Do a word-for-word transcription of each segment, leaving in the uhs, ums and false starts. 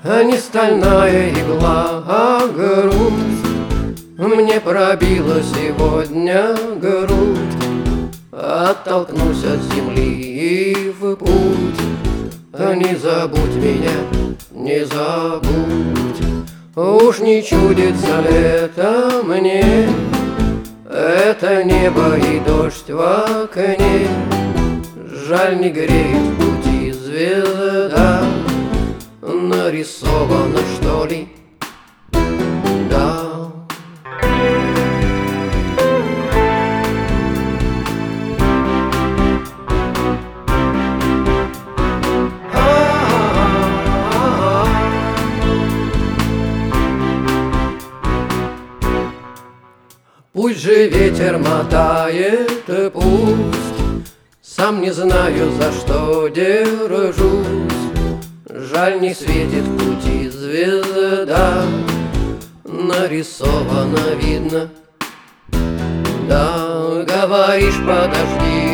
а не стальная игла, а грусть. Мне пробила сегодня грудь, оттолкнусь от земли и в путь. Не забудь меня, не забудь. Уж не чудится это мне, это небо и дождь в окне. Жаль, не греет в пути звезда, нарисована, что ли? Да. Пусть же ветер мотает, пусть, сам не знаю, за что держусь. Жаль, не светит в пути звезда, нарисовано, видно. Да, говоришь, подожди,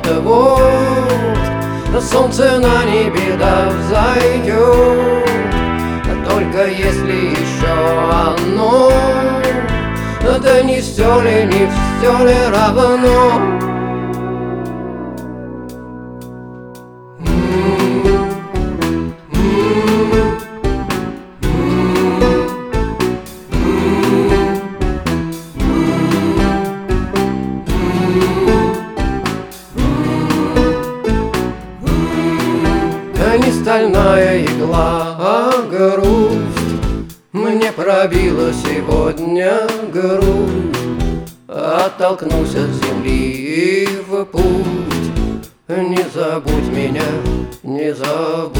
вот-вот солнце на небе да взойдет. Только если еще оно, да не все ли, не все ли равно? Не стальная игла, а грусть. Мне пробила сегодня грудь, оттолкнулся от земли и в путь. Не забудь меня, не забудь.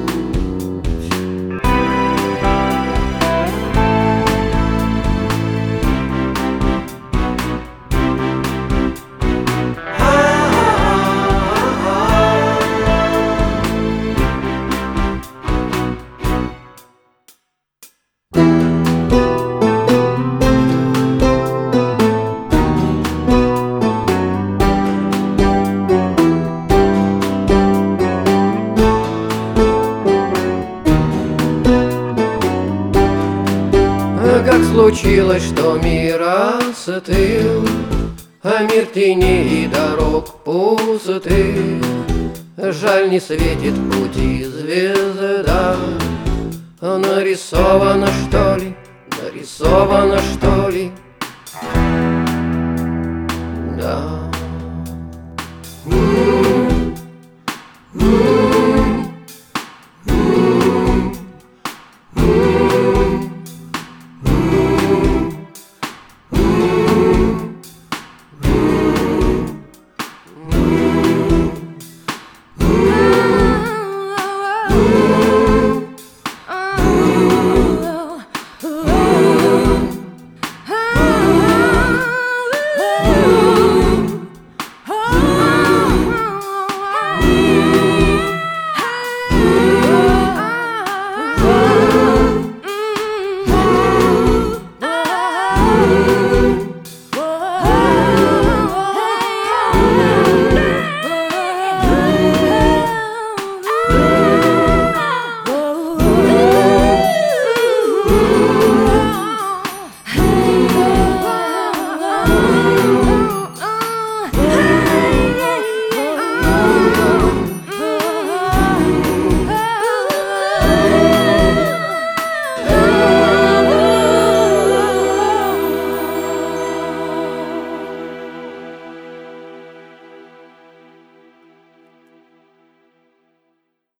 Как случилось, что мир остыл, а мир теней и дорог пустых. Жаль, не светит в пути звезда, нарисовано, что ли, нарисовано, что ли.